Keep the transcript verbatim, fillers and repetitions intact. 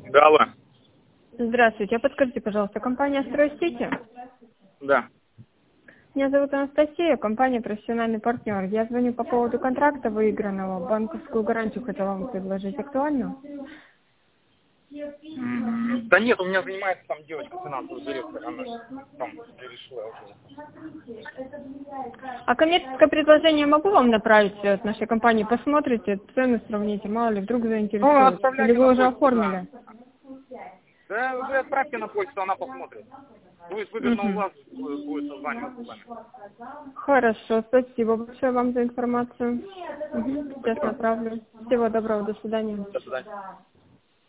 Да, алло. Здравствуйте. А подскажите, пожалуйста, компания «Стройсити»? Да. Меня зовут Анастасия, компания «Профессиональный партнер». Я звоню по поводу контракта выигранного. Банковскую гарантию хотела вам предложить. Актуально? М, Да нет, у меня занимается там девочка, финансовый директор, она ж там решила уже. А коммерческое предложение могу вам направить от нашей компании? Посмотрите, цены сравните, мало ли, вдруг Ну, заинтересует. Или отправляйте на вы уже почту, да. оформили? Да, вы отправьте на почту, она посмотрит. Будет выгодно у Угу. вас, будет будет созваниваться с вами. Хорошо, спасибо большое вам за информацию. Угу. Сейчас Спасибо. направлю. Всего доброго, до свидания. До свидания.